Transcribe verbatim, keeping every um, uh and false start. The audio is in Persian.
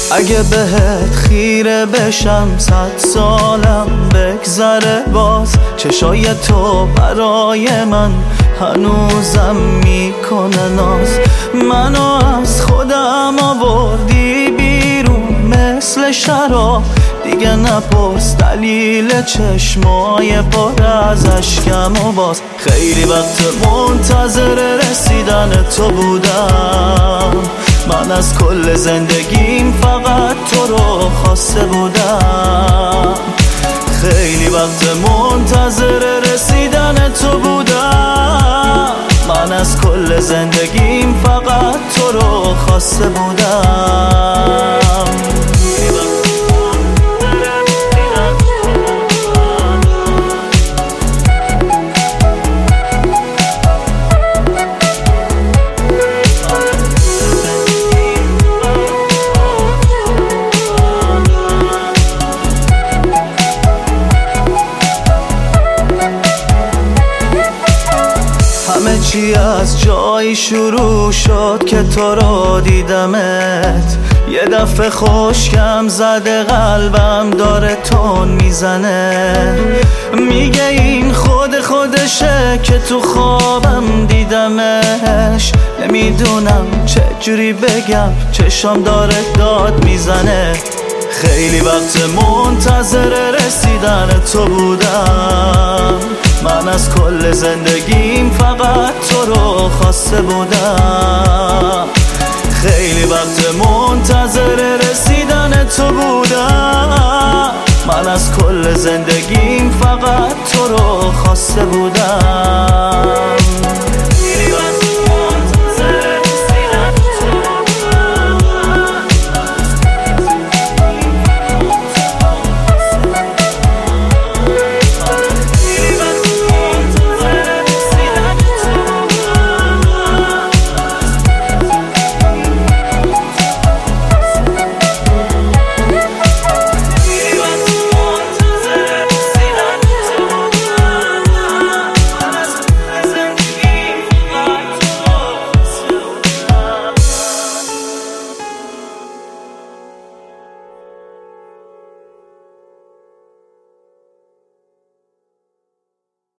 اگه بهت خیره بشم صد سالم بگذره باز، چشای تو برای من هنوزم میکنه ناز. منو از خودم آوردی بیرون مثل شراب، دیگه نپرس دلیل چشمای پر از اشکم و باز. خیلی وقت منتظر رسیدن تو بودم، من از کل زندگیم فقط تو رو خواسته بودم. خیلی وقت منتظر رسیدن تو بودم، من از کل زندگیم فقط تو رو خواسته بودم. همه چی از جایی شروع شد که تو رو دیدمت، یه دفعه خشکم زده قلبم داره تون میزنه. میگه این خود خودشه که تو خوابم دیدمش، نمیدونم چجوری بگم چشام داره داد میزنه. خیلی وقت منتظر رسیدن تو بودم، من از کل زندگیم فقط تو رو خواسته بودم. خیلی وقت منتظر رسیدن تو بودم، من از کل زندگیم فقط تو رو خواسته بودم.